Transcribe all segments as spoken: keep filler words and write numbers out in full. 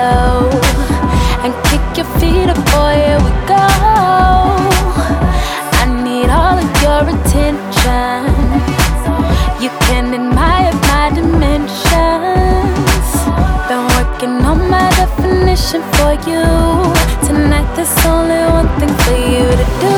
low and kick your feet up, boy, here we go. I need all of your attention. You can admire my dimensions. Been working on my definition for you. Tonight there's only one thing for you to do.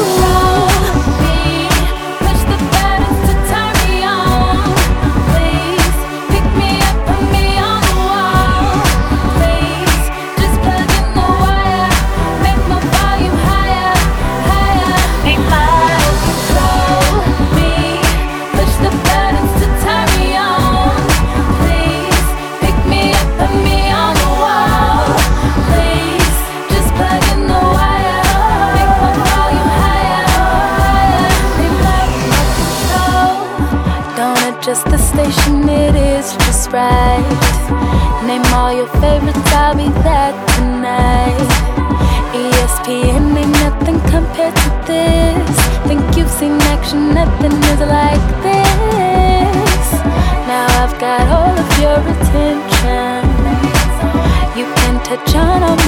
Just the station, it is just right. Name all your favorites, I'll be there tonight. E S P N ain't nothing compared to this. Think you've seen action, nothing is like this. Now I've got all of your attention. You can touch on all